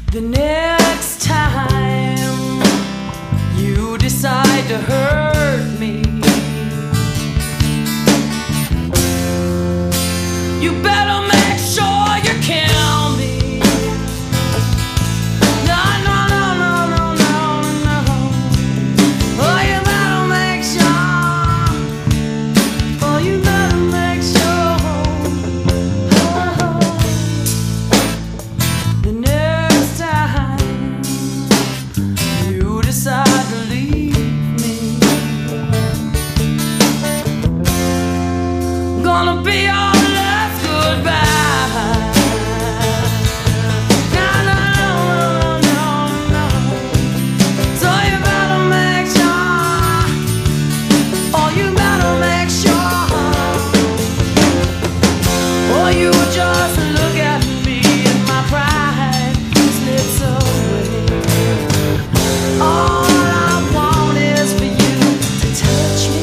The next time you decide to hurt me, you better make sure you kill me. No, no, no, no, no, no, no. Oh, you better make sure. Oh, you better make sure. Oh. The next time you decide to leave me, gonna be all left goodbye. No, no, no, no, no. So you better make sure. Oh, you better make sure. Or you just look at me and my pride slips away. All I want is for you to touch me,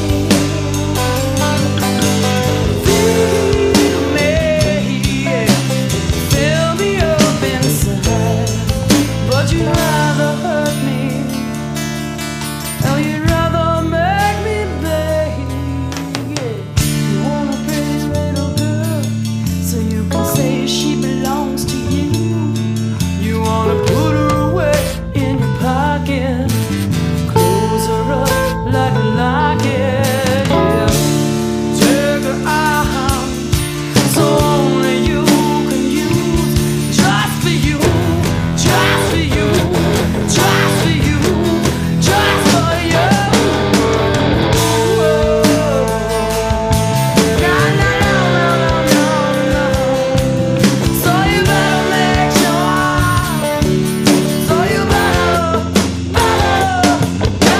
feel me, yeah. Fill me up inside. But you'd rather hurt me. Oh, you'd rather make me beg, yeah. You want a pretty little girl, so you can say she belongs to you. You wanna put her away in your pocket, close her up like a locket, yeah. Take her out, so only you can use, just for you, just for you, just for you, just for you. No, no, no, no, no, no. So you better make sure. So you better make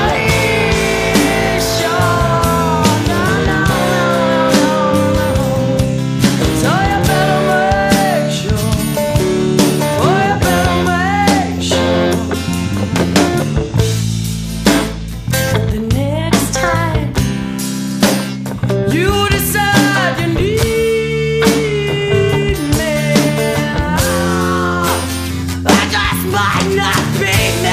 sure. No, no, no, no, no. So you better make sure. Oh, you better make sure. The next time you decide you need me, I just might not be me.